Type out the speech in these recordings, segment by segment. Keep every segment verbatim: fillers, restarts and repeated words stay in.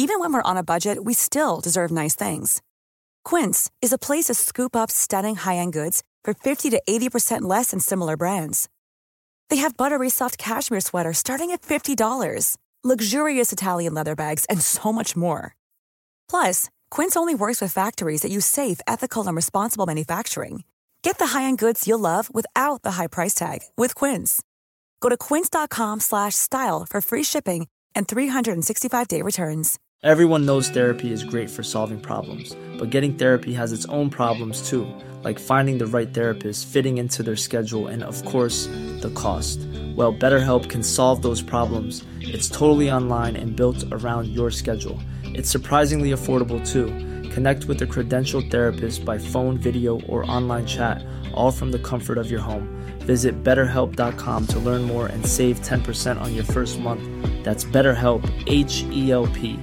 Even when we're on a budget, we still deserve nice things. Quince is a place to scoop up stunning high-end goods for fifty to eighty percent less than similar brands. They have buttery soft cashmere sweaters starting at fifty dollars, luxurious Italian leather bags, and so much more. Plus, Quince only works with factories that use safe, ethical, and responsible manufacturing. Get the high-end goods you'll love without the high price tag with Quince. Go to quince.com slash style for free shipping and three sixty-five day returns. Everyone knows therapy is great for solving problems, but getting therapy has its own problems too, like finding the right therapist, fitting into their schedule, and of course, the cost. Well, BetterHelp can solve those problems. It's totally online and built around your schedule. It's surprisingly affordable too. Connect with a credentialed therapist by phone, video, or online chat, all from the comfort of your home. Visit better help dot com to learn more and save ten percent on your first month. That's BetterHelp, H E L P.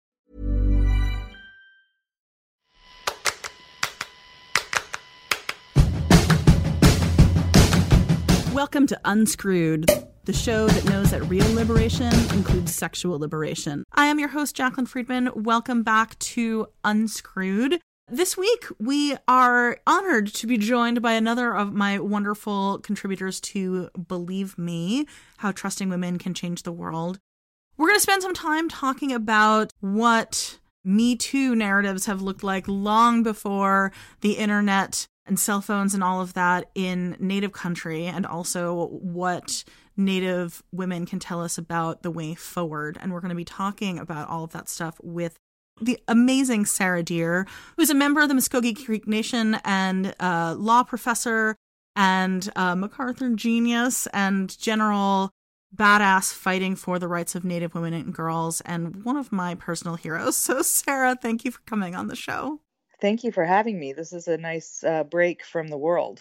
Welcome to Unscrewed, the show that knows that real liberation includes sexual liberation. I am your host, Jaclyn Friedman. Welcome back to Unscrewed. This week, we are honored to be joined by another of my wonderful contributors to Believe Me, How Trusting Women Can Change the World. We're going to spend some time talking about what Me Too narratives have looked like long before the internet and cell phones and all of that in Native country, and also what Native women can tell us about the way forward. And we're going to be talking about all of that stuff with the amazing Sarah Deer, who's a member of the Muskogee Creek Nation and a law professor and a MacArthur genius and general badass fighting for the rights of Native women and girls, and one of my personal heroes. So Sarah, thank you for coming on the show. Thank you for having me. This is a nice uh, break from the world.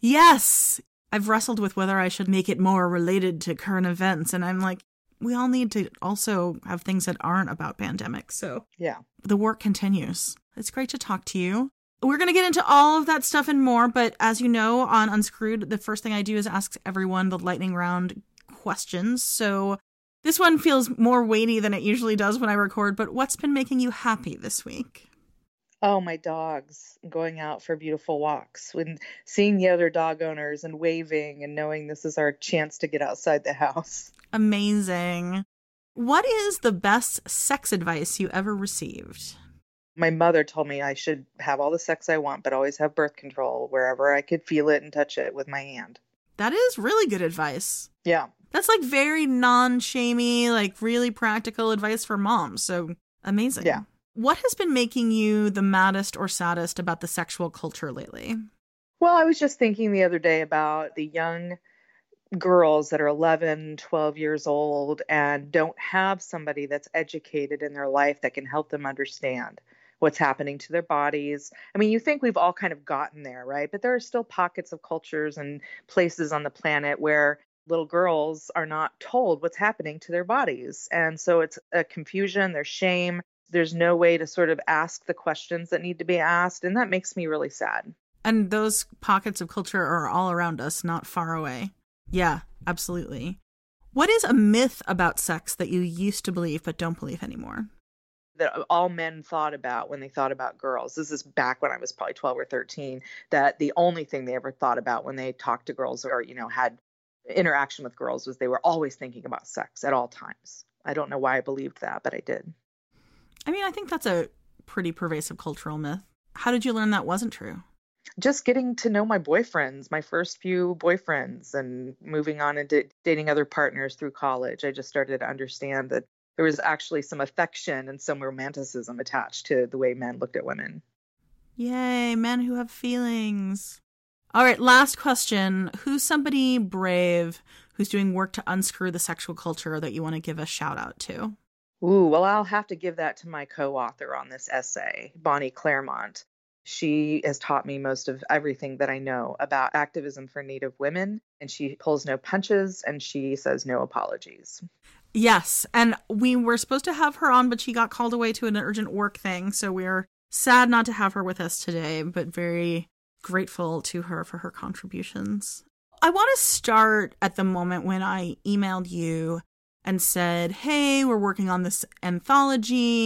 Yes. I've wrestled with whether I should make it more related to current events. And I'm like, we all need to also have things that aren't about pandemics. So yeah, the work continues. It's great to talk to you. We're going to get into all of that stuff and more. But as you know, on Unscrewed, the first thing I do is ask everyone the lightning round questions. So this one feels more weighty than it usually does when I record. But what's been making you happy this week? Oh, my dogs going out for beautiful walks, when seeing the other dog owners and waving and knowing this is our chance to get outside the house. Amazing. What is the best sex advice you ever received? My mother told me I should have all the sex I want, but always have birth control wherever I could feel it and touch it with my hand. That is really good advice. Yeah. That's like very non-shamey, like really practical advice for moms. So amazing. Yeah. What has been making you the maddest or saddest about the sexual culture lately? Well, I was just thinking the other day about the young girls that are eleven, twelve years old and don't have somebody that's educated in their life that can help them understand what's happening to their bodies. I mean, you think we've all kind of gotten there, right? But there are still pockets of cultures and places on the planet where little girls are not told what's happening to their bodies. And so it's a confusion, there's shame. There's no way to sort of ask the questions that need to be asked. And that makes me really sad. And those pockets of culture are all around us, not far away. Yeah, absolutely. What is a myth about sex that you used to believe but don't believe anymore? That all men thought about when they thought about girls. This is back when I was probably twelve or thirteen, that the only thing they ever thought about when they talked to girls or, you know, had interaction with girls was they were always thinking about sex at all times. I don't know why I believed that, but I did. I mean, I think that's a pretty pervasive cultural myth. How did you learn that wasn't true? Just getting to know my boyfriends, my first few boyfriends, and moving on into dating other partners through college. I just started to understand that there was actually some affection and some romanticism attached to the way men looked at women. Yay, men who have feelings. All right, last question. Who's somebody brave who's doing work to unscrew the sexual culture that you want to give a shout out to? Ooh, well, I'll have to give that to my co-author on this essay, Bonnie Claremont. She has taught me most of everything that I know about activism for Native women, and she pulls no punches, and she says no apologies. Yes, and we were supposed to have her on, but she got called away to an urgent work thing, so we're sad not to have her with us today, but very grateful to her for her contributions. I want to start at the moment when I emailed you and said, hey, we're working on this anthology.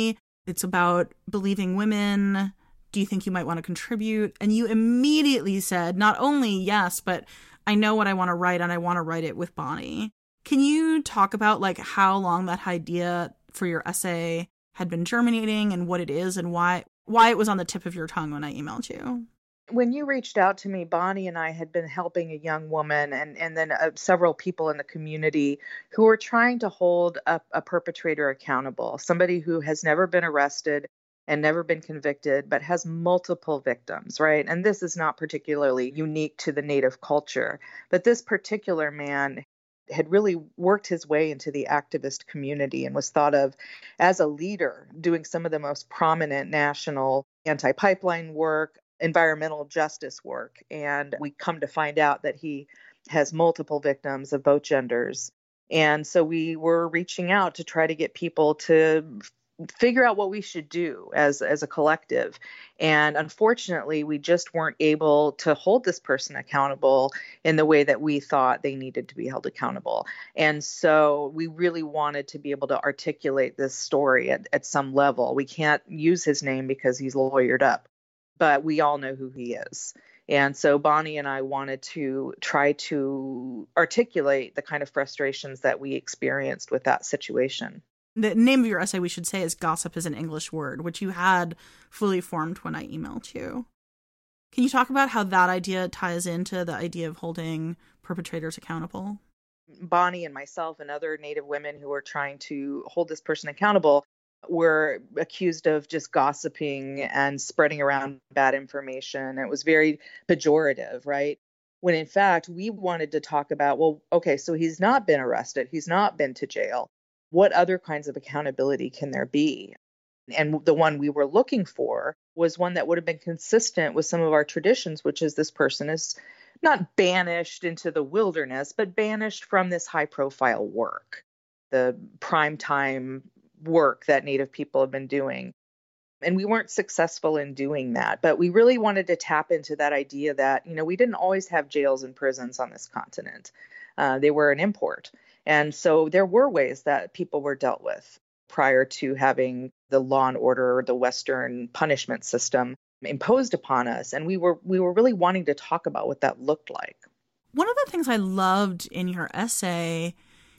It's about believing women. Do you think you might want to contribute? And you immediately said, not only yes, but I know what I want to write and I want to write it with Bonnie. Can you talk about like how long that idea for your essay had been germinating and what it is and why why it was on the tip of your tongue when I emailed you? When you reached out to me, Bonnie and I had been helping a young woman and, and then uh, several people in the community who were trying to hold a, a perpetrator accountable, somebody who has never been arrested and never been convicted, but has multiple victims, right? And this is not particularly unique to the Native culture, but this particular man had really worked his way into the activist community and was thought of as a leader doing some of the most prominent national anti-pipeline work, environmental justice work. And we come to find out that he has multiple victims of both genders. And so we were reaching out to try to get people to figure out what we should do as, as a collective. And unfortunately, we just weren't able to hold this person accountable in the way that we thought they needed to be held accountable. And so we really wanted to be able to articulate this story at, at some level. We can't use his name because he's lawyered up, but we all know who he is. And so Bonnie and I wanted to try to articulate the kind of frustrations that we experienced with that situation. The name of your essay, we should say, is Gossip is an English Word, which you had fully formed when I emailed you. Can you talk about how that idea ties into the idea of holding perpetrators accountable? Bonnie and myself and other Native women who were trying to hold this person accountable were accused of just gossiping and spreading around bad information. It was very pejorative, right? When in fact, we wanted to talk about, well, okay, so he's not been arrested. He's not been to jail. What other kinds of accountability can there be? And the one we were looking for was one that would have been consistent with some of our traditions, which is this person is not banished into the wilderness, but banished from this high profile work, the primetime work that Native people have been doing. And we weren't successful in doing that, but we really wanted to tap into that idea that, you know, we didn't always have jails and prisons on this continent. Uh, they were an import. And so there were ways that people were dealt with prior to having the law and order or the Western punishment system imposed upon us. And we were we were really wanting to talk about what that looked like. One of the things I loved in your essay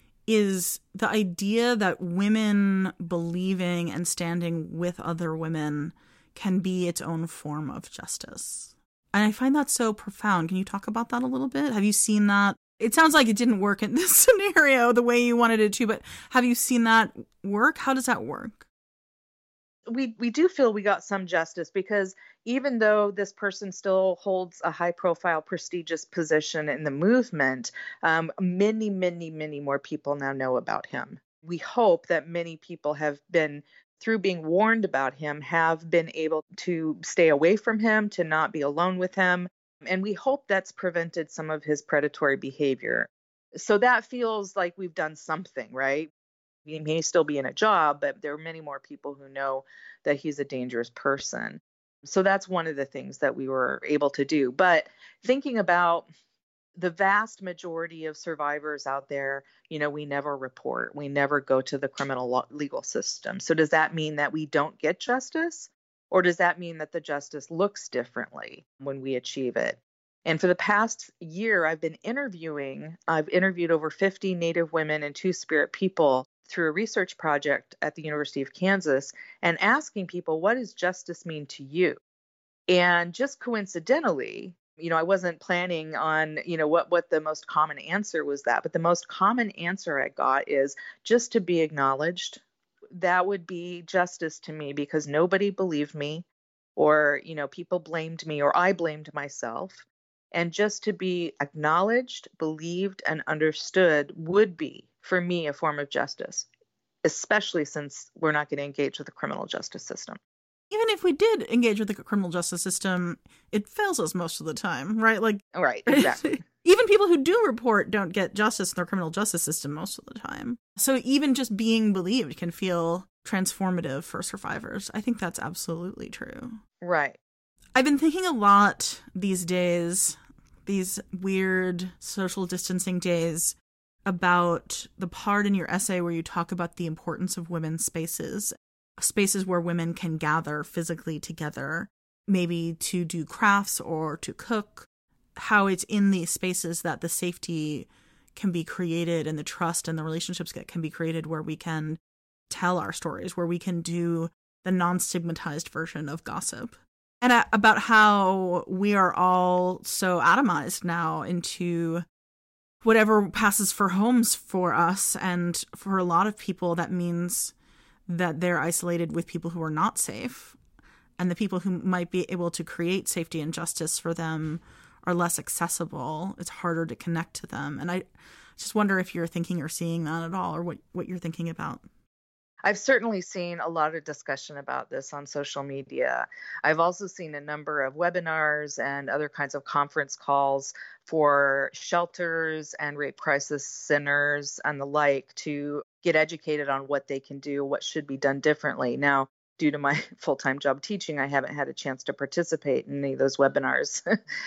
is the idea that women believing and standing with other women can be its own form of justice. And I find that so profound. Can you talk about that a little bit? Have you seen that? It sounds like it didn't work in this scenario the way you wanted it to, but have you seen that work? How does that work? We we do feel we got some justice because even though this person still holds a high profile, prestigious position in the movement, um, many, many, many more people now know about him. We hope that many people have been, through being warned about him, have been able to stay away from him, to not be alone with him. And we hope that's prevented some of his predatory behavior. So that feels like we've done something, right? He may still be in a job, but there are many more people who know that he's a dangerous person. So that's one of the things that we were able to do. But thinking about the vast majority of survivors out there, you know, we never report. We never go to the criminal law, legal system. So does that mean that we don't get justice? Or does that mean that the justice looks differently when we achieve it? And for the past year, I've been interviewing, I've interviewed over fifty Native women and Two-Spirit people through a research project at the University of Kansas and asking people, what does justice mean to you? And just coincidentally, you know, I wasn't planning on, you know, what, what the most common answer was that, but the most common answer I got is just to be acknowledged. That would be justice to me because nobody believed me or, you know, people blamed me or I blamed myself. And just to be acknowledged, believed, and understood would be, for me, a form of justice, especially since we're not going to engage with the criminal justice system. Even if we did engage with the criminal justice system, it fails us most of the time, right? Like, right, exactly. Even people who do report don't get justice in their criminal justice system most of the time. So even just being believed can feel transformative for survivors. I think that's absolutely true. Right. I've been thinking a lot these days, these weird social distancing days, about the part in your essay where you talk about the importance of women's spaces. spaces where women can gather physically together, maybe to do crafts or to cook, how it's in these spaces that the safety can be created and the trust and the relationships that can be created where we can tell our stories, where we can do the non-stigmatized version of gossip. And uh, about how we are all so atomized now into whatever passes for homes for us. And for a lot of people, that means that they're isolated with people who are not safe. And the people who might be able to create safety and justice for them are less accessible. It's harder to connect to them. And I just wonder if you're thinking or seeing that at all, or what, what you're thinking about. I've certainly seen a lot of discussion about this on social media. I've also seen a number of webinars and other kinds of conference calls for shelters and rape crisis centers and the like to get educated on what they can do, what should be done differently. Now, due to my full-time job teaching, I haven't had a chance to participate in any of those webinars.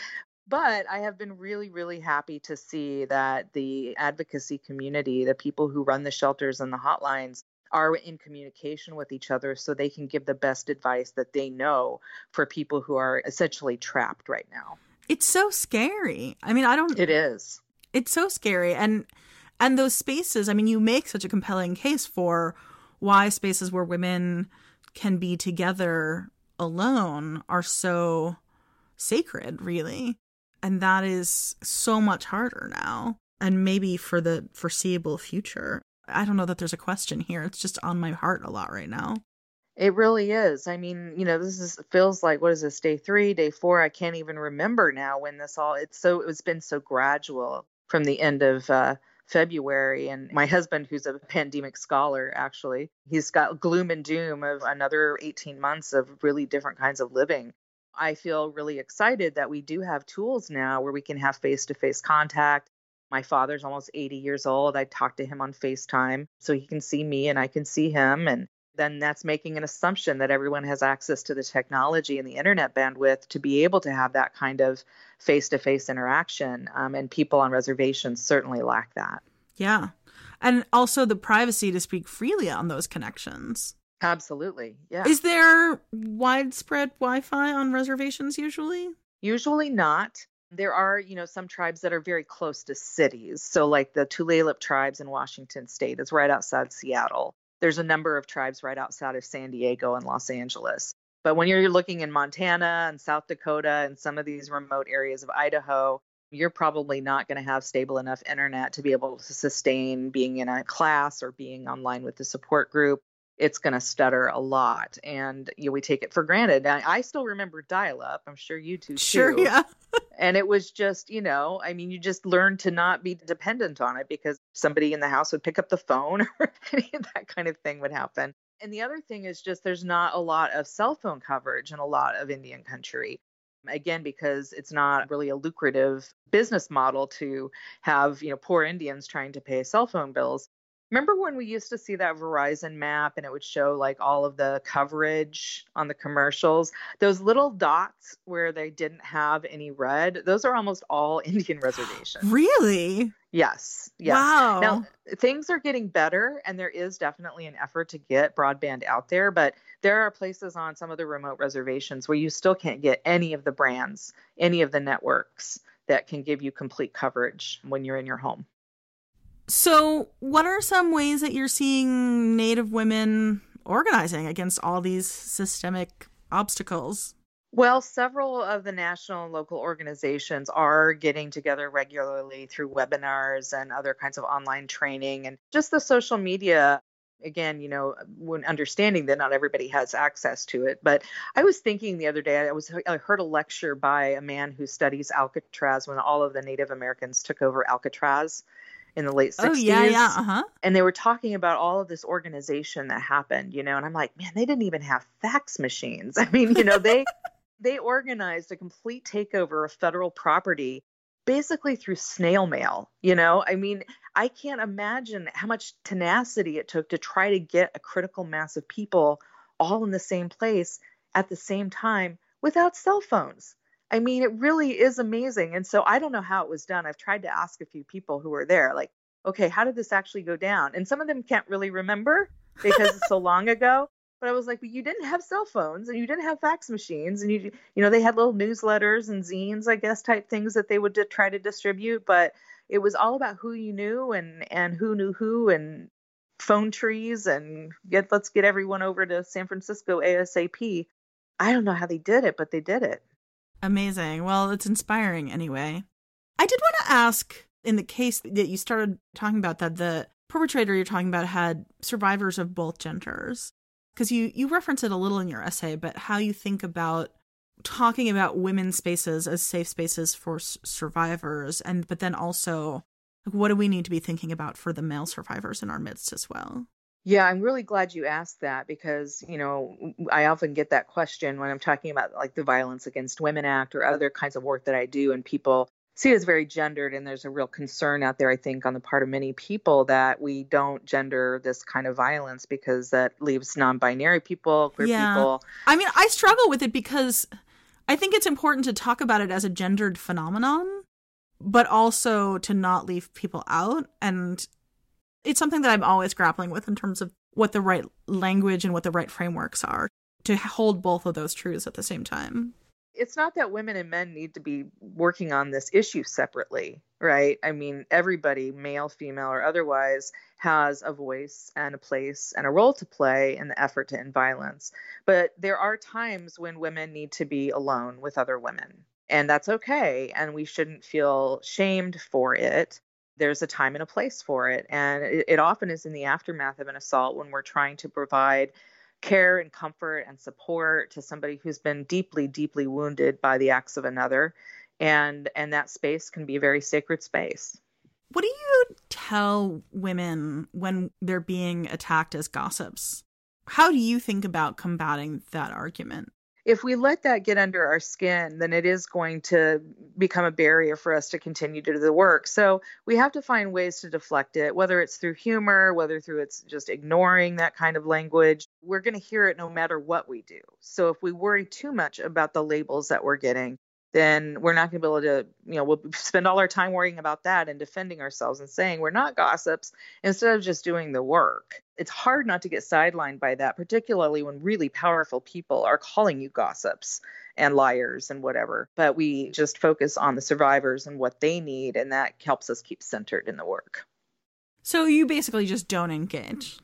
But I have been really, really happy to see that the advocacy community, the people who run the shelters and the hotlines, are in communication with each other so they can give the best advice that they know for people who are essentially trapped right now. It's so scary. I mean, I don't... It is. It's so scary. And and those spaces, I mean, you make such a compelling case for why spaces where women can be together alone are so sacred, really. And that is so much harder now. And maybe for the foreseeable future. I don't know that there's a question here. It's just on my heart a lot right now. It really is. I mean, you know, this is feels like, what is this, day three, day four? I can't even remember now when this all, it's so, it's been so gradual from the end of uh, February. And my husband, who's a pandemic scholar, actually, he's got gloom and doom of another eighteen months of really different kinds of living. I feel really excited that we do have tools now where we can have face-to-face contact. My father's almost eighty years old. I talk to him on FaceTime so he can see me and I can see him. And then that's making an assumption that everyone has access to the technology and the internet bandwidth to be able to have that kind of face-to-face interaction. Um, and people on reservations certainly lack that. Yeah. And also the privacy to speak freely on those connections. Absolutely. Yeah. Is there widespread Wi-Fi on reservations usually? Usually not. There are, you know, some tribes that are very close to cities. So like the Tulalip tribes in Washington State, it's right outside Seattle. There's a number of tribes right outside of San Diego and Los Angeles. But when you're looking in Montana and South Dakota and some of these remote areas of Idaho, you're probably not going to have stable enough internet to be able to sustain being in a class or being online with the support group. It's going to stutter a lot. And you know, we take it for granted. I, I still remember dial-up. I'm sure you two too. Sure, yeah. And it was just, you know, I mean, you just learn to not be dependent on it because somebody in the house would pick up the phone or any of that kind of thing would happen. And the other thing is just there's not a lot of cell phone coverage in a lot of Indian country. Again, because it's not really a lucrative business model to have, you know, poor Indians trying to pay cell phone bills. Remember when we used to see that Verizon map and it would show like all of the coverage on the commercials? Those little dots where they didn't have any red, those are almost all Indian reservations. Really? Yes. Yes. Wow. Now, things are getting better and there is definitely an effort to get broadband out there, but there are places on some of the remote reservations where you still can't get any of the brands, any of the networks that can give you complete coverage when you're in your home. So what are some ways that you're seeing Native women organizing against all these systemic obstacles? Well, several of the national and local organizations are getting together regularly through webinars and other kinds of online training and just the social media. Again, you know, when understanding that not everybody has access to it. But I was thinking the other day, I was I heard a lecture by a man who studies Alcatraz when all of the Native Americans took over Alcatraz in the late sixties. Oh, yeah, yeah, uh-huh. And they were talking about all of this organization that happened, you know, and I'm like, man, they didn't even have fax machines. I mean, you know, they they organized a complete takeover of federal property basically through snail mail, you know. I mean, I can't imagine how much tenacity it took to try to get a critical mass of people all in the same place at the same time without cell phones. I mean, it really is amazing. And so I don't know how it was done. I've tried to ask a few people who were there, like, okay, how did this actually go down? And some of them can't really remember because it's so long ago. But I was like, but you didn't have cell phones and you didn't have fax machines. And, you you know, they had little newsletters and zines, I guess, type things that they would di- try to distribute. But it was all about who you knew and, and who knew who and phone trees and get let's get everyone over to San Francisco ASAP. I don't know how they did it, but they did it. Amazing. Well, it's inspiring anyway. I did want to ask, in the case that you started talking about, that the perpetrator you're talking about had survivors of both genders, because you, you reference it a little in your essay, but how you think about talking about women's spaces as safe spaces for s- survivors, and but then also, like, what do we need to be thinking about for the male survivors in our midst as well? Yeah, I'm really glad you asked that because, you know, I often get that question when I'm talking about like the Violence Against Women Act or other kinds of work that I do, and people see it as very gendered. And there's a real concern out there, I think, on the part of many people that we don't gender this kind of violence because that leaves non-binary people, queer yeah. people. I mean, I struggle with it because I think it's important to talk about it as a gendered phenomenon, but also to not leave people out. And it's something that I'm always grappling with in terms of what the right language and what the right frameworks are to hold both of those truths at the same time. It's not that women and men need to be working on this issue separately, right? I mean, everybody, male, female, or otherwise, has a voice and a place and a role to play in the effort to end violence. But there are times when women need to be alone with other women, and that's okay. And we shouldn't feel shamed for it. There's a time and a place for it. And it, it often is in the aftermath of an assault when we're trying to provide care and comfort and support to somebody who's been deeply, deeply wounded by the acts of another. And, and that space can be a very sacred space. What do you tell women when they're being attacked as gossips? How do you think about combating that argument? If we let that get under our skin, then it is going to become a barrier for us to continue to do the work. So we have to find ways to deflect it, whether it's through humor, whether through it's just ignoring that kind of language. We're going to hear it no matter what we do. So if we worry too much about the labels that we're getting, then we're not going to be able to, you know, we'll spend all our time worrying about that and defending ourselves and saying we're not gossips instead of just doing the work. It's hard not to get sidelined by that, particularly when really powerful people are calling you gossips and liars and whatever. But we just focus on the survivors and what they need, and that helps us keep centered in the work. So you basically just don't engage.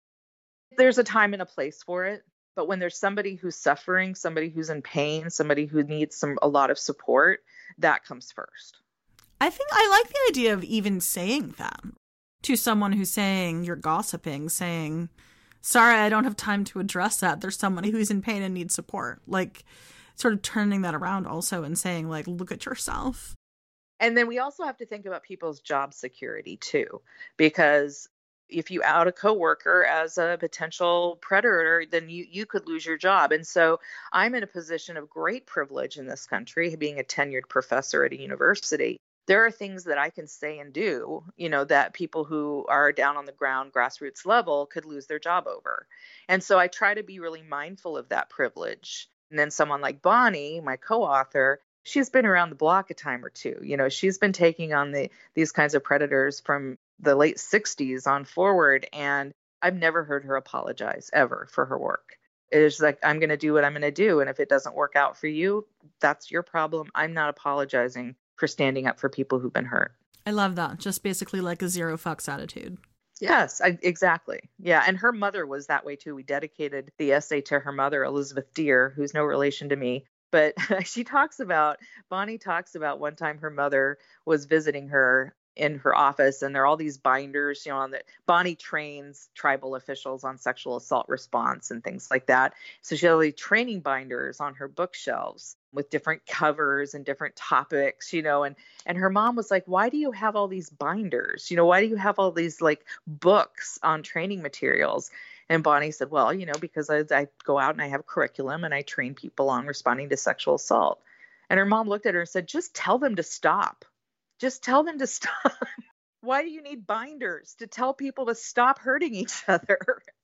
There's a time and a place for it. But when there's somebody who's suffering, somebody who's in pain, somebody who needs some a lot of support, that comes first. I think I like the idea of even saying that to someone who's saying you're gossiping, saying, sorry, I don't have time to address that. There's somebody who's in pain and needs support. Like, sort of turning that around also and saying, like, look at yourself. And then we also have to think about people's job security, too, because if you out a coworker as a potential predator, then you, you could lose your job. And so I'm in a position of great privilege in this country, being a tenured professor at a university. There are things that I can say and do, you know, that people who are down on the ground, grassroots level could lose their job over. And so I try to be really mindful of that privilege. And then someone like Bonnie, my co-author, she's been around the block a time or two. You know, she's been taking on the these kinds of predators from the late sixties on forward. And I've never heard her apologize ever for her work. It's like, I'm going to do what I'm going to do. And if it doesn't work out for you, that's your problem. I'm not apologizing for standing up for people who've been hurt. I love that. Just basically like a zero fucks attitude. Yes, I, exactly. Yeah. And her mother was that way too. We dedicated the essay to her mother, Elizabeth Deer, who's no relation to me. But she talks about, Bonnie talks about one time her mother was visiting her in her office, and there are all these binders, you know, on the Bonnie trains tribal officials on sexual assault response and things like that. So she had all these training binders on her bookshelves with different covers and different topics, you know, and, and her mom was like, why do you have all these binders? You know, why do you have all these like books on training materials? And Bonnie said, well, you know, because I, I go out and I have a curriculum and I train people on responding to sexual assault. And her mom looked at her and said, just tell them to stop. Just tell them to stop. Why do you need binders to tell people to stop hurting each other?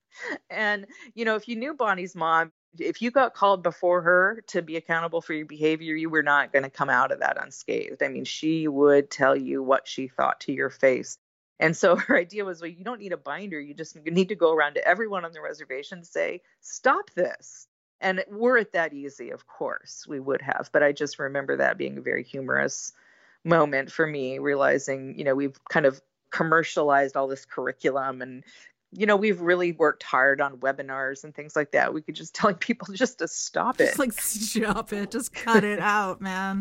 And, you know, if you knew Bonnie's mom, if you got called before her to be accountable for your behavior, you were not going to come out of that unscathed. I mean, she would tell you what she thought to your face. And so her idea was, well, you don't need a binder. You just need to go around to everyone on the reservation and say, stop this. And were it that easy, of course, we would have. But I just remember that being a very humorous moment for me, realizing, you know, we've kind of commercialized all this curriculum and, you know, we've really worked hard on webinars and things like that. We could just tell people just to stop it. Just like, stop it. Just cut it out, man.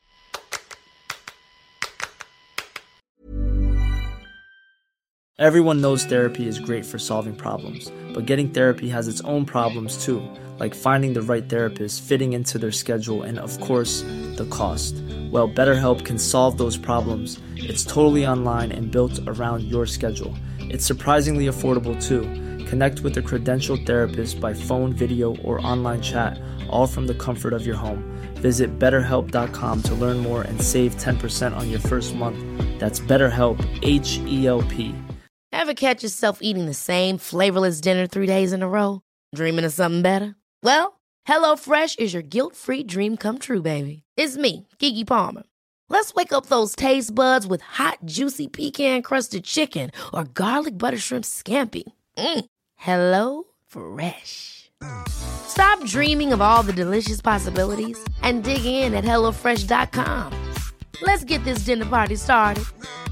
Everyone knows therapy is great for solving problems, but getting therapy has its own problems too, like finding the right therapist, fitting into their schedule, and of course, the cost. Well, BetterHelp can solve those problems. It's totally online and built around your schedule. It's surprisingly affordable too. Connect with a credentialed therapist by phone, video, or online chat, all from the comfort of your home. Visit better help dot com to learn more and save ten percent on your first month. That's BetterHelp, H E L P. Ever catch yourself eating the same flavorless dinner three days in a row? Dreaming of something better? Well, HelloFresh is your guilt-free dream come true, baby. It's me, Keke Palmer. Let's wake up those taste buds with hot, juicy pecan-crusted chicken or garlic butter shrimp scampi. Mm. Hello Fresh. Stop dreaming of all the delicious possibilities and dig in at hello fresh dot com. Let's get this dinner party started.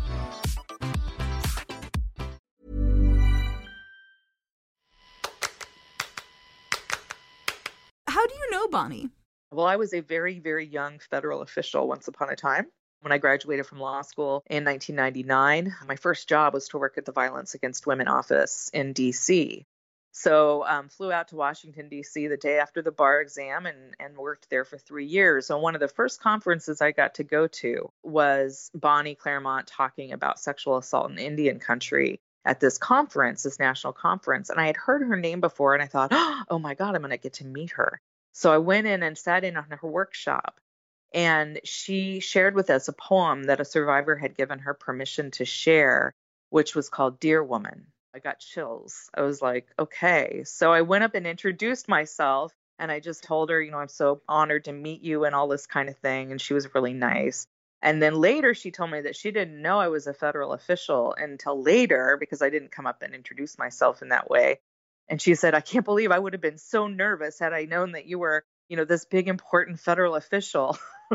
How do you know Bonnie? Well, I was a very, very young federal official once upon a time. When I graduated from law school in nineteen ninety-nine, my first job was to work at the Violence Against Women office in D C. So um, flew out to Washington, D C the day after the bar exam and, and worked there for three years. So one of the first conferences I got to go to was Bonnie Claremont talking about sexual assault in Indian country at this conference, this national conference. And I had heard her name before and I thought, oh my God, I'm going to get to meet her. So I went in and sat in on her workshop and she shared with us a poem that a survivor had given her permission to share, which was called Dear Woman. I got chills. I was like, okay. So I went up and introduced myself and I just told her, you know, I'm so honored to meet you and all this kind of thing. And she was really nice. And then later she told me that she didn't know I was a federal official until later because I didn't come up and introduce myself in that way. And she said, I can't believe I would have been so nervous had I known that you were, you know, this big, important federal official.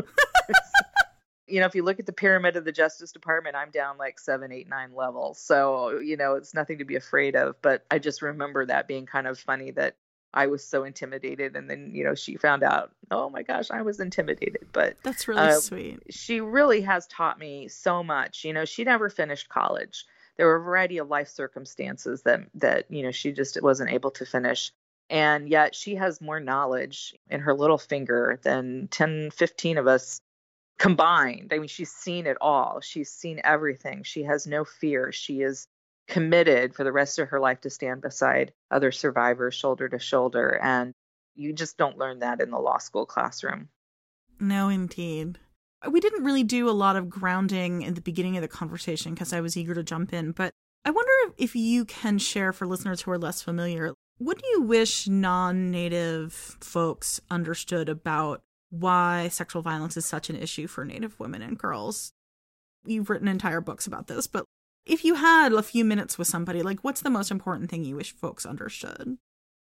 You know, if you look at the pyramid of the Justice Department, I'm down like seven, eight, nine levels. So, you know, it's nothing to be afraid of. But I just remember that being kind of funny that I was so intimidated. And then, you know, she found out, oh my gosh, I was intimidated. But that's really uh, sweet. She really has taught me so much. You know, she never finished college. There were a variety of life circumstances that, that, you know, she just wasn't able to finish. And yet she has more knowledge in her little finger than ten, fifteen of us combined. I mean, she's seen it all. She's seen everything. She has no fear. She is committed for the rest of her life to stand beside other survivors shoulder to shoulder. And you just don't learn that in the law school classroom. No, indeed. We didn't really do a lot of grounding in the beginning of the conversation because I was eager to jump in. But I wonder if you can share for listeners who are less familiar, what do you wish non-Native folks understood about why sexual violence is such an issue for Native women and girls? You've written entire books about this, but if you had a few minutes with somebody, like, what's the most important thing you wish folks understood?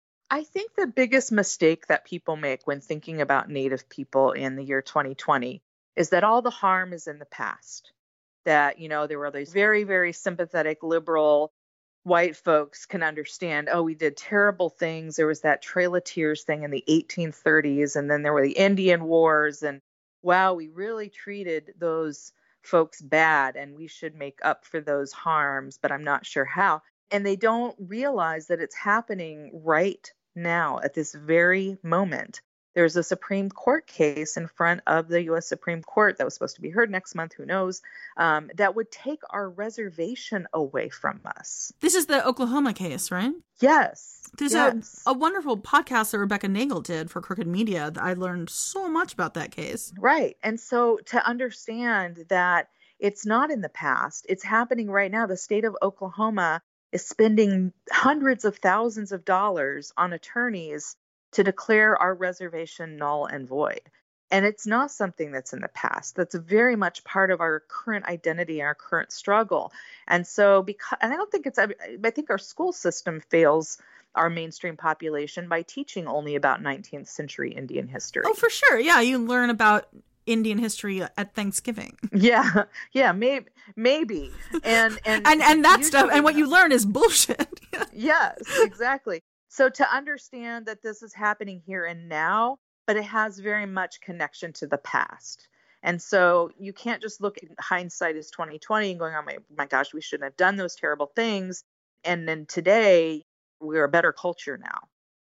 I think the biggest mistake that people make when thinking about Native people in the year twenty twenty is that all the harm is in the past. That, you know, there were these very, very sympathetic, liberal white folks can understand, oh, we did terrible things. There was that Trail of Tears thing in the eighteen thirties, and then there were the Indian Wars, and wow, we really treated those folks bad, and we should make up for those harms, but I'm not sure how. And they don't realize that it's happening right now at this very moment. There's a Supreme Court case in front of the U S Supreme Court that was supposed to be heard next month, who knows, um, that would take our reservation away from us. This is the Oklahoma case, right? Yes. There's yes. A, a wonderful podcast that Rebecca Nagel did for Crooked Media. I learned so much about that case. Right. And so to understand that it's not in the past, it's happening right now. The state of Oklahoma is spending hundreds of thousands of dollars on attorneys to declare our reservation null and void. And it's not something that's in the past. That's very much part of our current identity, our current struggle. And so, because, and I don't think it's, I think our school system fails our mainstream population by teaching only about nineteenth century Indian history. Oh, for sure. Yeah. You learn about Indian history at Thanksgiving. Yeah. Yeah. Maybe, maybe. And, and, and, and that stuff. And what you learn is bullshit. Yes, exactly. So to understand that this is happening here and now, but it has very much connection to the past. And so you can't just look at hindsight as twenty twenty and going, oh my, my gosh, we shouldn't have done those terrible things. And then today we're a better culture now.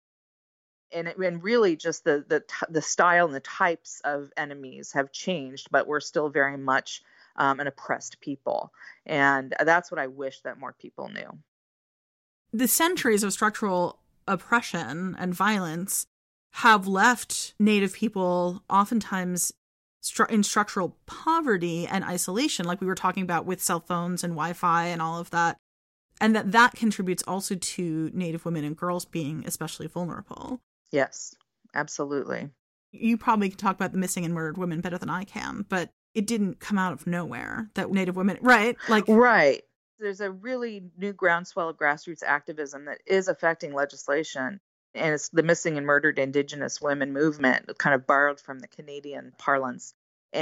And, it, and really just the, the, the style and the types of enemies have changed, but we're still very much um, an oppressed people. And that's what I wish that more people knew. The centuries of structural oppression and violence have left Native people oftentimes stru- in structural poverty and isolation, like we were talking about with cell phones and Wi-Fi and all of that. And that that contributes also to Native women and girls being especially vulnerable. Yes, absolutely. You probably can talk about the missing and murdered women better than I can, but it didn't come out of nowhere that Native women, right? Like, right. There's a really new groundswell of grassroots activism that is affecting legislation. And it's the Missing and Murdered Indigenous Women movement, kind of borrowed from the Canadian parlance.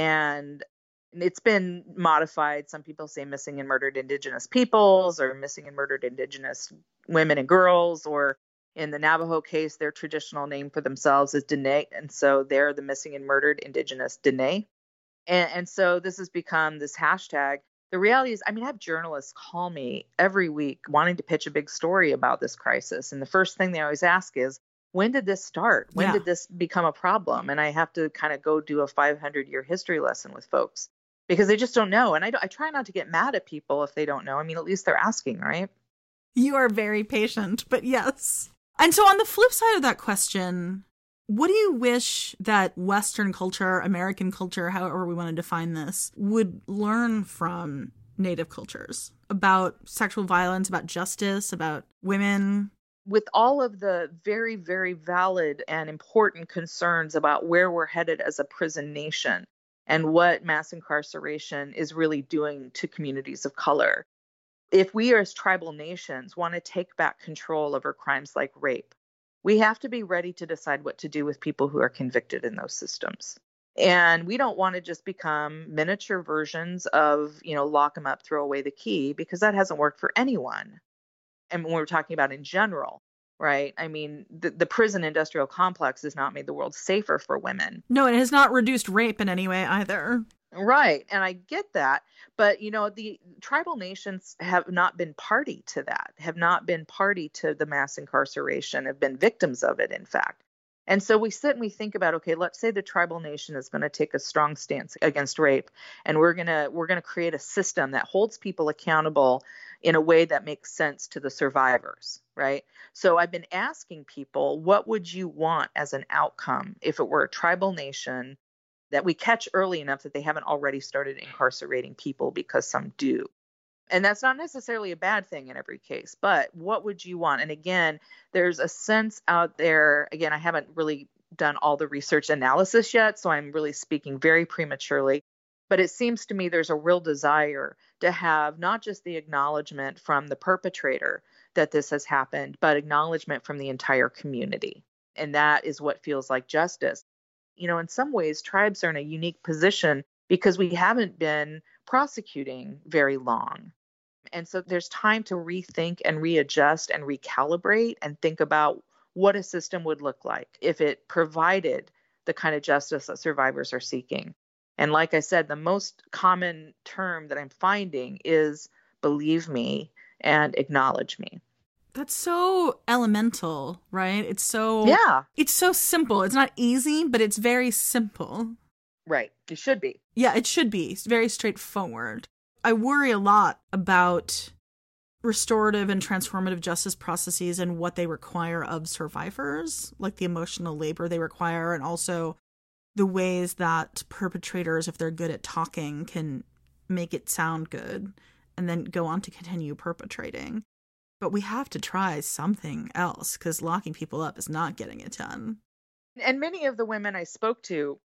And it's been modified. Some people say missing and murdered Indigenous peoples, or missing and murdered Indigenous women and girls, or in the Navajo case, their traditional name for themselves is Dene. And so they're the missing and murdered Indigenous Dene. And, and so this has become this hashtag. The reality is, I mean, I have journalists call me every week wanting to pitch a big story about this crisis. And the first thing they always ask is, when did this start? When yeah. did this become a problem? And I have to kind of go do a five hundred year history lesson with folks because they just don't know. And I, I try not to get mad at people if they don't know. I mean, at least they're asking, right? You are very patient, but yes. And so on the flip side of that question, what do you wish that Western culture, American culture, however we want to define this, would learn from Native cultures about sexual violence, about justice, about women? With all of the very, very valid and important concerns about where we're headed as a prison nation and what mass incarceration is really doing to communities of color, if we as tribal nations want to take back control over crimes like rape, we have to be ready to decide what to do with people who are convicted in those systems. And we don't want to just become miniature versions of, you know, lock them up, throw away the key, because that hasn't worked for anyone. And when we're talking about in general, right? I mean, the, the prison industrial complex has not made the world safer for women. No, it has not reduced rape in any way either. Right. And I get that. But, you know, the tribal nations have not been party to that, have not been party to the mass incarceration, have been victims of it, in fact. And so we sit and we think about, okay, let's say the tribal nation is going to take a strong stance against rape, and we're going to we're going to create a system that holds people accountable in a way that makes sense to the survivors, right? So I've been asking people, what would you want as an outcome if it were a tribal nation that we catch early enough that they haven't already started incarcerating people, because some do? And that's not necessarily a bad thing in every case, but what would you want? And again, there's a sense out there, again, I haven't really done all the research analysis yet, so I'm really speaking very prematurely, but it seems to me there's a real desire to have not just the acknowledgement from the perpetrator that this has happened, but acknowledgement from the entire community. And that is what feels like justice. You know, in some ways, tribes are in a unique position because we haven't been prosecuting very long. And so there's time to rethink and readjust and recalibrate and think about what a system would look like if it provided the kind of justice that survivors are seeking. And like I said, the most common term that I'm finding is believe me and acknowledge me. That's so elemental, right? It's so, yeah, it's so simple. It's not easy, but it's very simple. Right. It should be. Yeah, it should be. It's very straightforward. I worry a lot about restorative and transformative justice processes and what they require of survivors, like the emotional labor they require, and also the ways that perpetrators, if they're good at talking, can make it sound good and then go on to continue perpetrating. But we have to try something else, because locking people up is not getting it done. And many of the women I spoke to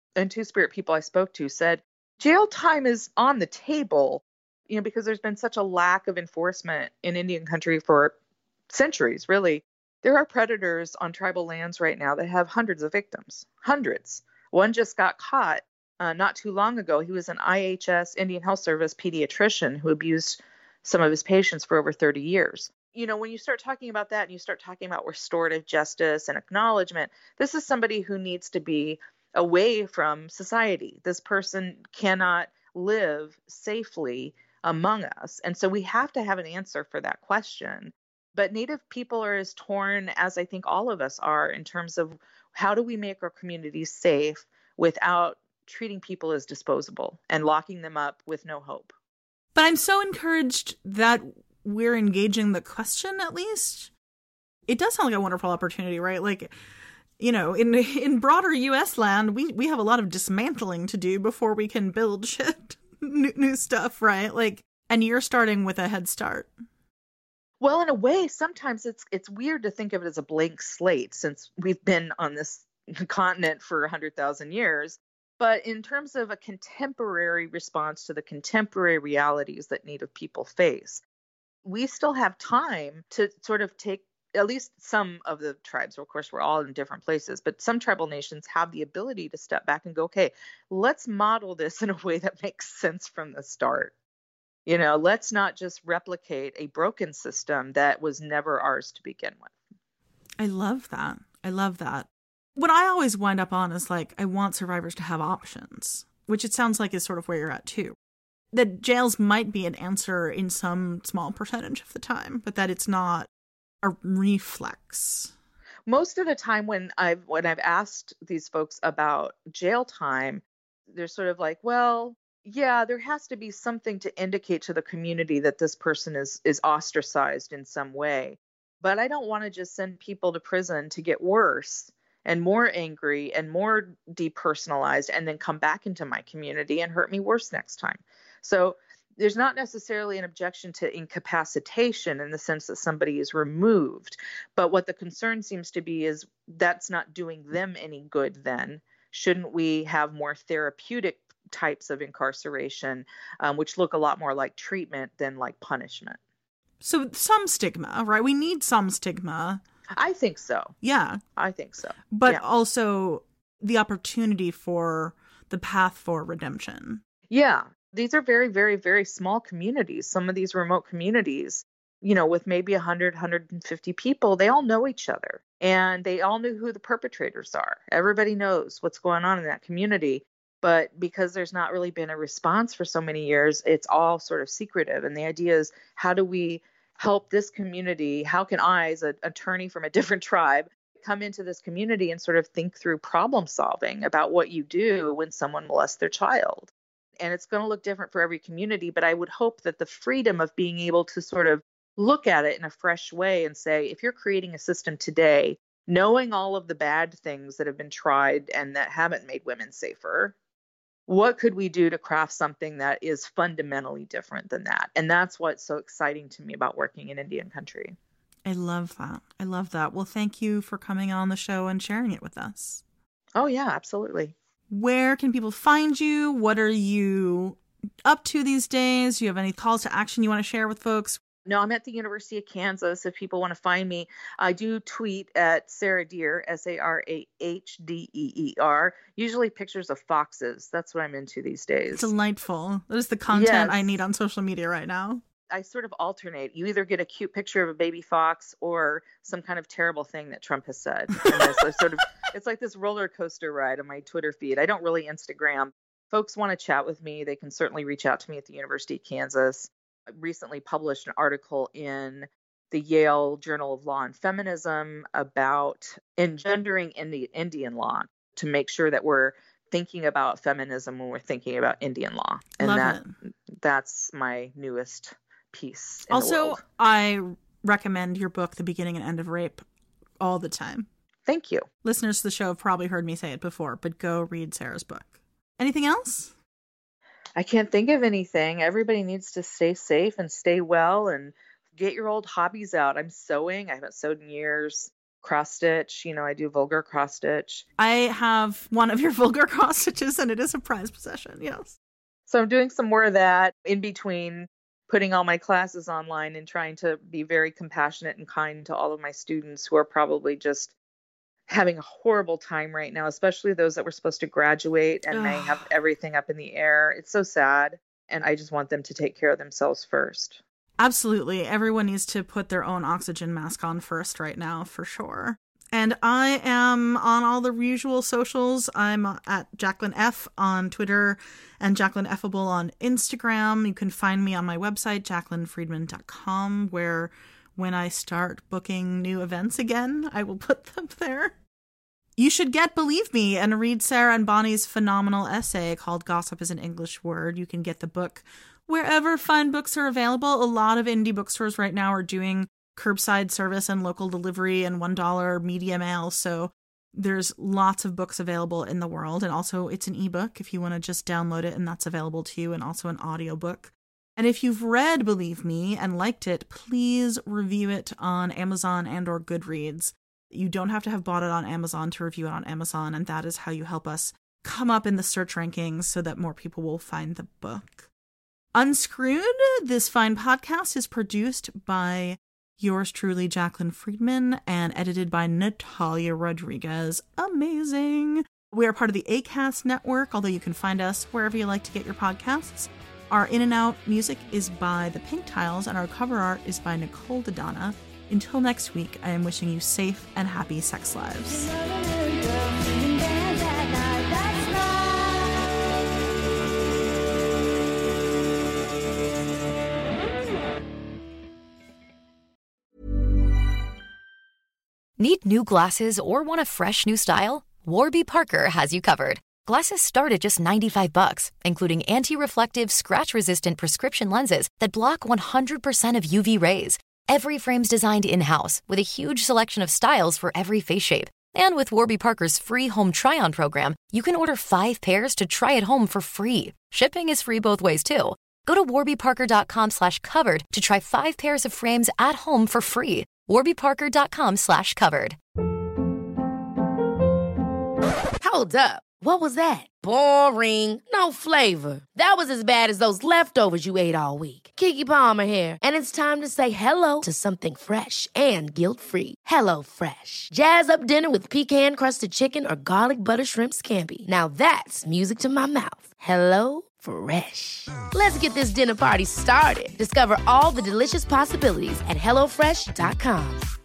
and Two-Spirit people I spoke to said jail time is on the table, you know, because there's been such a lack of enforcement in Indian country for centuries, really. There are predators on tribal lands right now that have hundreds of victims, hundreds. One just got caught uh, not too long ago. He was an I H S, Indian Health Service pediatrician who abused some of his patients for over thirty years. You know, when you start talking about that and you start talking about restorative justice and acknowledgement, this is somebody who needs to be away from society. This person cannot live safely among us. And so we have to have an answer for that question. But Native people are as torn as I think all of us are in terms of how do we make our communities safe without treating people as disposable and locking them up with no hope. But I'm so encouraged that we're engaging the question, at least. It does sound like a wonderful opportunity, right? Like, you know, in in broader U S land, we, we have a lot of dismantling to do before we can build shit, new, new stuff, right? Like, and you're starting with a head start. Well, in a way, sometimes it's it's weird to think of it as a blank slate since we've been on this continent for one hundred thousand years. But in terms of a contemporary response to the contemporary realities that Native people face, we still have time to sort of take, at least some of the tribes, of course, we're all in different places, but some tribal nations have the ability to step back and go, okay, let's model this in a way that makes sense from the start. You know, let's not just replicate a broken system that was never ours to begin with. I love that. I love that. What I always wind up on is like, I want survivors to have options, which it sounds like is sort of where you're at too. That jails might be an answer in some small percentage of the time, but that it's not a reflex. Most of the time when I've when I've asked these folks about jail time, they're sort of like, well, yeah, there has to be something to indicate to the community that this person is is ostracized in some way. But I don't want to just send people to prison to get worse and more angry and more depersonalized and then come back into my community and hurt me worse next time. So there's not necessarily an objection to incapacitation in the sense that somebody is removed. But what the concern seems to be is that's not doing them any good then. Shouldn't we have more therapeutic types of incarceration, um, which look a lot more like treatment than like punishment? So some stigma, right? We need some stigma. I think so. Yeah. I think so. But yeah. also the opportunity for the path for redemption. Yeah. These are very, very, very small communities. Some of these remote communities, you know, with maybe one hundred, one hundred fifty people, they all know each other and they all knew who the perpetrators are. Everybody knows what's going on in that community. But because there's not really been a response for so many years, it's all sort of secretive. And the idea is, how do we help this community? How can I, as an attorney from a different tribe, come into this community and sort of think through problem solving about what you do when someone molests their child? And it's going to look different for every community, but I would hope that the freedom of being able to sort of look at it in a fresh way and say, if you're creating a system today, knowing all of the bad things that have been tried and that haven't made women safer, what could we do to craft something that is fundamentally different than that? And that's what's so exciting to me about working in Indian country. I love that. I love that. Well, thank you for coming on the show and sharing it with us. Oh, yeah, absolutely. Where can people find you? What are you up to these days? Do you have any calls to action you want to share with folks? No, I'm at the University of Kansas. If people want to find me, I do tweet at Sarah Deer, S A R A H D E E R, usually pictures of foxes. That's what I'm into these days. Delightful. That is the content yes. I need on social media right now. I sort of alternate. You either get a cute picture of a baby fox or some kind of terrible thing that Trump has said. And so sort of, it's like this roller coaster ride on my Twitter feed. I don't really Instagram. Folks want to chat with me, they can certainly reach out to me at the University of Kansas. I recently published an article in the Yale Journal of Law and Feminism about engendering in the Indian law to make sure that we're thinking about feminism when we're thinking about Indian law. And Love that it. That's my newest piece. In also, the world. I recommend your book, The Beginning and End of Rape, all the time. Thank you. Listeners to the show have probably heard me say it before, but go read Sarah's book. Anything else? I can't think of anything. Everybody needs to stay safe and stay well and get your old hobbies out. I'm sewing. I haven't sewed in years. cross stitch. You know, I do vulgar cross stitch. I have one of your vulgar cross stitches, and it is a prized possession. Yes. So I'm doing some more of that in between putting all my classes online and trying to be very compassionate and kind to all of my students who are probably just having a horrible time right now, especially those that were supposed to graduate and they have everything up in the air. It's so sad. And I just want them to take care of themselves first. Absolutely. Everyone needs to put their own oxygen mask on first right now, for sure. And I am on all the usual socials. I'm at Jacqueline F on Twitter and Jacqueline Effable on Instagram. You can find me on my website, jacqueline friedman dot com, where when I start booking new events again, I will put them there. You should get Believe Me and read Sarah and Bonnie's phenomenal essay called Gossip is an English Word. You can get the book wherever fine books are available. A lot of indie bookstores right now are doing curbside service and local delivery and one dollar media mail. So there's lots of books available in the world. And also it's an ebook if you want to just download it, and that's available to you, and also an audiobook. And if you've read Believe Me and liked it, please review it on Amazon and or Goodreads. You don't have to have bought it on Amazon to review it on Amazon, and that is how you help us come up in the search rankings so that more people will find the book. Unscrewed, this fine podcast, is produced by yours truly, Jacqueline Friedman, and edited by Natalia Rodriguez. Amazing! We are part of the Acast network, although you can find us wherever you like to get your podcasts. Our in and out music is by The Pink Tiles, and our cover art is by Nicole Dodonna. Until next week, I am wishing you safe and happy sex lives. Need new glasses or want a fresh new style? Warby Parker has you covered. Glasses start at just ninety-five bucks, including anti-reflective, scratch-resistant prescription lenses that block one hundred percent of U V rays. Every frame's designed in-house with a huge selection of styles for every face shape. And with Warby Parker's free home try-on program, you can order five pairs to try at home for free. Shipping is free both ways, too. Go to warbyparker.com slash covered to try five pairs of frames at home for free. warbyparker.com slash covered. Hold up. What was that? Boring. No flavor. That was as bad as those leftovers you ate all week. Keke Palmer here, and it's time to say hello to something fresh and guilt-free. Hello Fresh. Jazz up dinner with pecan-crusted chicken or garlic butter shrimp scampi. Now that's music to my mouth. Hello Fresh. Let's get this dinner party started. Discover all the delicious possibilities at hello fresh dot com.